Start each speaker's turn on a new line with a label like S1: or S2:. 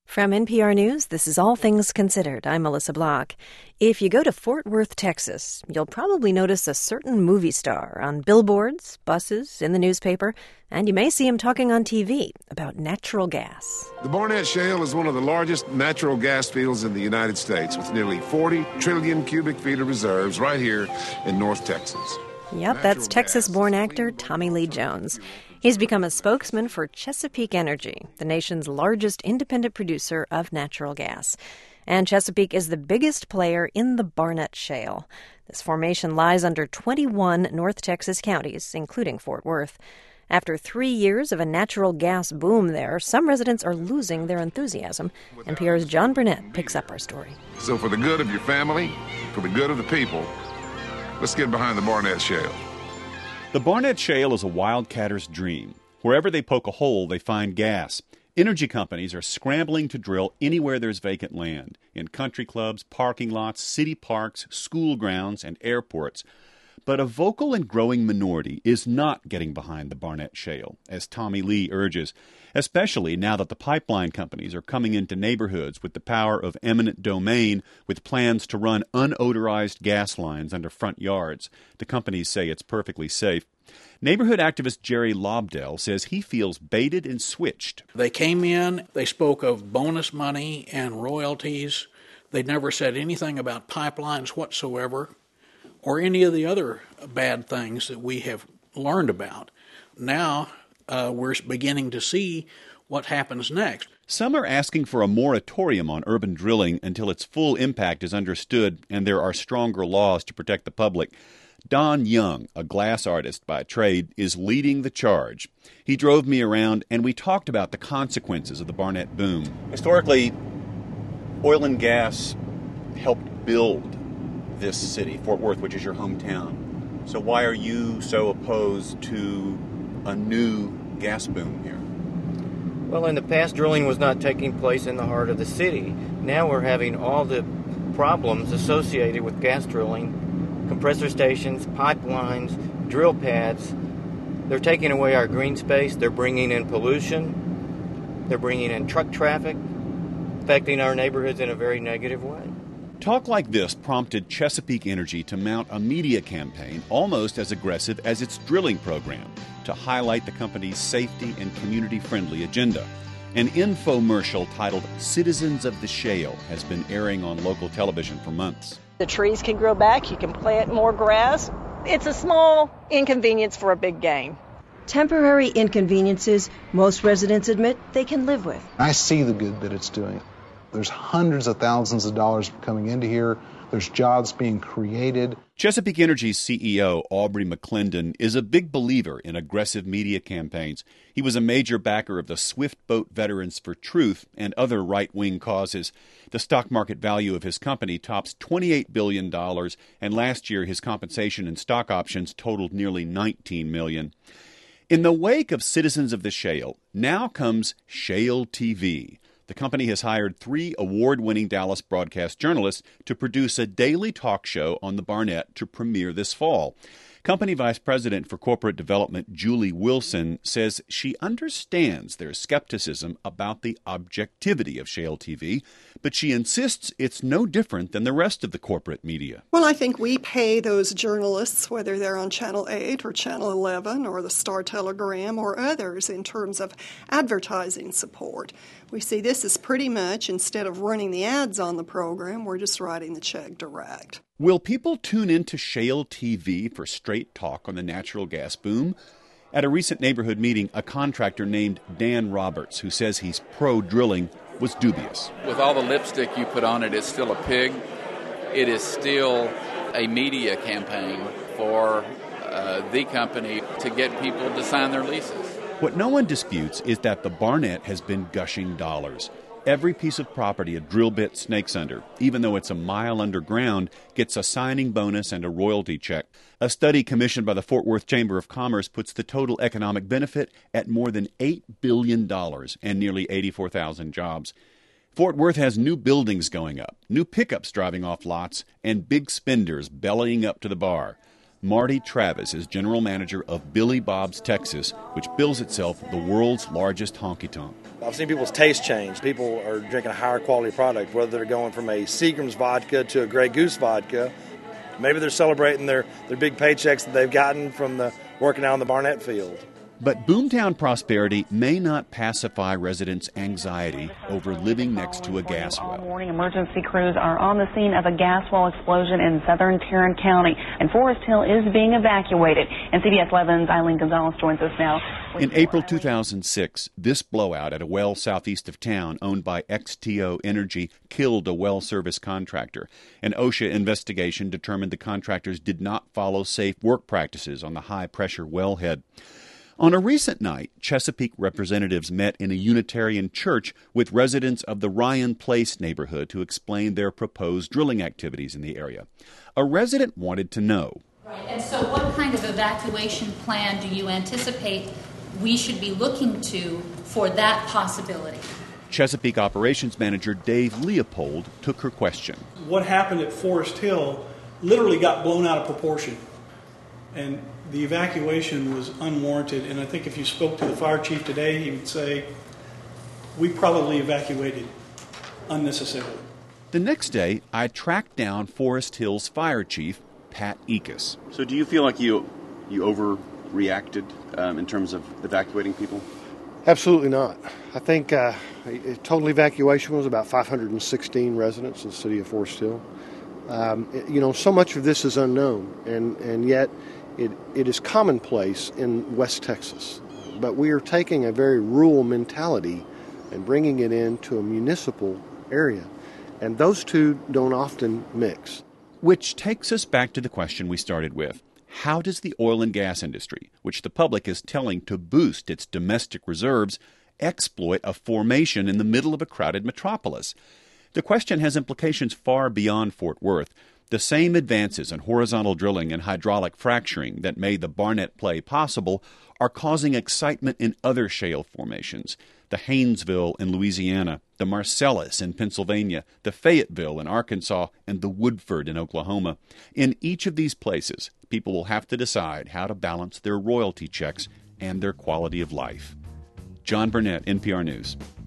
S1: From NPR News, this is All Things Considered. I'm Melissa Block. If you go to Fort Worth, Texas, you'll probably notice a certain movie star on billboards, buses, in the newspaper, and you may see him talking on TV about natural gas.
S2: The Barnett Shale is one of the largest natural gas fields in the United States, with nearly 40 trillion cubic feet of reserves right here in North Texas.
S1: Yep, that's Texas-born actor Tommy Lee Jones. He's become a spokesman for Chesapeake Energy, the nation's largest independent producer of natural gas. And Chesapeake is the biggest player in the Barnett Shale. This formation lies under 21 North Texas counties, including Fort Worth. After 3 years of a natural gas boom there, some residents are losing their enthusiasm. NPR's John Burnett picks up our story.
S2: So for the good of your family, for the good of the people, let's get behind the Barnett Shale.
S3: The Barnett Shale is a wildcatter's dream. Wherever they poke a hole, they find gas. Energy companies are scrambling to drill anywhere there's vacant land, in country clubs, parking lots, city parks, school grounds, and airports. But a vocal and growing minority is not getting behind the Barnett Shale, as Tommy Lee urges, especially now that the pipeline companies are coming into neighborhoods with the power of eminent domain, with plans to run unodorized gas lines under front yards. The companies say it's perfectly safe. Neighborhood activist Jerry Lobdell says he feels baited and switched.
S4: They came in, they spoke of bonus money and royalties. They never said anything about pipelines whatsoever, or any of the other bad things that we have learned about. Now we're beginning to see what happens next.
S3: Some are asking for a moratorium on urban drilling until its full impact is understood and there are stronger laws to protect the public. Don Young, a glass artist by trade, is leading the charge. He drove me around and we talked about the consequences of the Barnett boom. Historically, oil and gas helped build this city, Fort Worth, which is your hometown. So why are you so opposed to a new gas boom here?
S5: Well, in the past, drilling was not taking place in the heart of the city. Now we're having all the problems associated with gas drilling, compressor stations, pipelines, drill pads. They're taking away our green space. They're bringing in pollution. They're bringing in truck traffic, affecting our neighborhoods in a very negative way.
S3: Talk like this prompted Chesapeake Energy to mount a media campaign almost as aggressive as its drilling program to highlight the company's safety and community-friendly agenda. An infomercial titled Citizens of the Shale has been airing on local television for months.
S6: The trees can grow back, you can plant more grass. It's a small inconvenience for a big gain.
S7: Temporary inconveniences most residents admit they can live with.
S8: I see the good that it's doing. There's hundreds of thousands of dollars coming into here. There's jobs being created.
S3: Chesapeake Energy's CEO, Aubrey McClendon, is a big believer in aggressive media campaigns. He was a major backer of the Swift Boat Veterans for Truth and other right-wing causes. The stock market value of his company tops $28 billion, and last year his compensation and stock options totaled nearly $19 million. In the wake of Citizens of the Shale, now comes Shale TV. The company has hired 3 award-winning Dallas broadcast journalists to produce a daily talk show on the Barnett to premiere this fall. Company Vice President for Corporate Development Julie Wilson says she understands their skepticism about the objectivity of Shale TV, but she insists it's no different than the rest of the corporate media.
S9: Well, I think we pay those journalists, whether they're on Channel 8 or Channel 11 or the Star Telegram or others, in terms of advertising support. We see this as pretty much, instead of running the ads on the program, we're just writing the check direct.
S3: Will people tune into Shale TV for straight talk on the natural gas boom? At a recent neighborhood meeting, a contractor named Dan Roberts, who says he's pro-drilling, was dubious.
S10: With all the lipstick you put on it, it's still a pig. It is still a media campaign for the company to get people to sign their leases.
S3: What no one disputes is that the Barnett has been gushing dollars. Every piece of property a drill bit snakes under, even though it's a mile underground, gets a signing bonus and a royalty check. A study commissioned by the Fort Worth Chamber of Commerce puts the total economic benefit at more than $8 billion and nearly 84,000 jobs. Fort Worth has new buildings going up, new pickups driving off lots, and big spenders bellying up to the bar. Marty Travis is general manager of Billy Bob's Texas, which bills itself the world's largest honky-tonk.
S11: I've seen people's taste change. People are drinking a higher quality product, whether they're going from a Seagram's vodka to a Grey Goose vodka. Maybe they're celebrating their big paychecks that they've gotten from the working out in the Barnett field.
S3: But boomtown prosperity may not pacify residents' anxiety over living next to a gas well.
S12: All morning, emergency crews are on the scene of a gas well explosion in southern Tarrant County, and Forest Hill is being evacuated. And CBS 11's Eileen Gonzalez joins us now.
S3: In April 2006, this blowout at a well southeast of town owned by XTO Energy killed a well service contractor. An OSHA investigation determined the contractors did not follow safe work practices on the high-pressure wellhead. On a recent night, Chesapeake representatives met in a Unitarian church with residents of the Ryan Place neighborhood to explain their proposed drilling activities in the area. A resident wanted to know.
S13: Right. And so what kind of evacuation plan do you anticipate we should be looking to for that possibility?
S3: Chesapeake Operations Manager Dave Leopold took her question.
S14: What happened at Forest Hill literally got blown out of proportion. And the evacuation was unwarranted, and I think if you spoke to the fire chief today, he would say, we probably evacuated unnecessarily.
S3: The next day, I tracked down Forest Hill's fire chief, Pat Ekus.
S15: So do you feel like you overreacted in terms of evacuating people?
S16: Absolutely not. I think total evacuation was about 516 residents in the city of Forest Hill. So much of this is unknown, and yet it is commonplace in West Texas. But we are taking a very rural mentality and bringing it into a municipal area. And those two don't often mix.
S3: Which takes us back to the question we started with. How does the oil and gas industry, which the public is telling to boost its domestic reserves, exploit a formation in the middle of a crowded metropolis? The question has implications far beyond Fort Worth. The same advances in horizontal drilling and hydraulic fracturing that made the Barnett play possible are causing excitement in other shale formations. The Haynesville in Louisiana, the Marcellus in Pennsylvania, the Fayetteville in Arkansas, and the Woodford in Oklahoma. In each of these places, people will have to decide how to balance their royalty checks and their quality of life. John Burnett, NPR News.